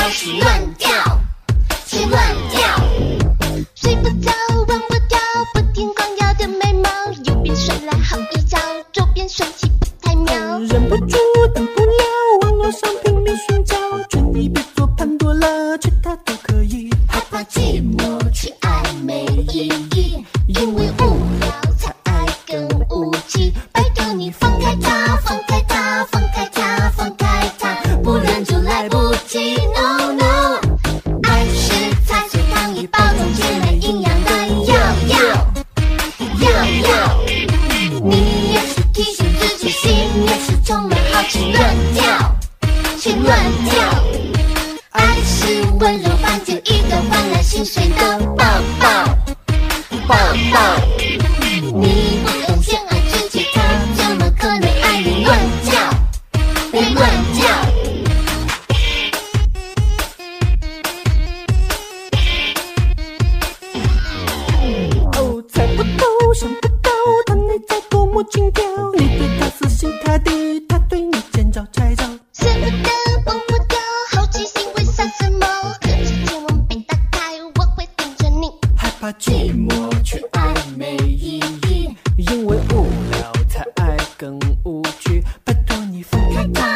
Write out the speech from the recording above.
去乱掉，去乱掉。 睡不着，忘不掉，不听光耀的眉毛，右边甩来好一招，左边帅气不太妙。 忍不住，等不了，网络上拼命寻找，劝你别做潘多拉，其他都可以。 害怕寂寞，去爱没意义，因为无聊才爱更无稽。拜托你放开它，放开它，放开它，放开它，不然就来不及。No no， 爱是菜，随糖衣包装健美营养的药。你也是提醒自己，心也是充满好奇，乱跳，去乱跳。爱是温柔般就一个换来心碎的抱抱，抱抱。你不懂先爱自己，他怎么可能爱你？乱叫，别乱叫。 哦，猜不透，想不到，他内在多么精雕。你对他死心塌地，他对你见招拆招。 舍不得，忘不掉，好奇心会杀什么？可是千万别打开，我会盯着你。 害怕寂寞，去爱没意义，因为无聊才爱更无趣。拜托你放开它。